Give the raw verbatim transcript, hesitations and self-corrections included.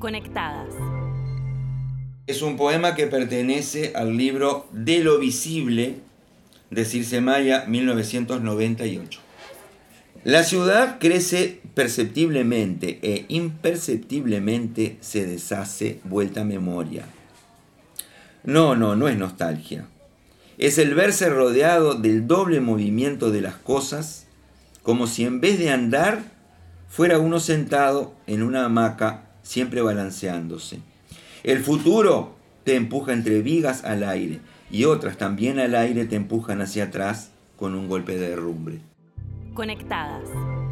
Conectadas. Es un poema que pertenece al libro De lo visible de Circe Maya, mil novecientos noventa y ocho. La ciudad crece perceptiblemente e imperceptiblemente se deshace vuelta a memoria. No, no, no es nostalgia. Es el verse rodeado del doble movimiento de las cosas, como si en vez de andar fuera uno sentado en una hamaca siempre balanceándose. El futuro te empuja entre vigas al aire y otras también al aire te empujan hacia atrás con un golpe de derrumbe. Conectadas.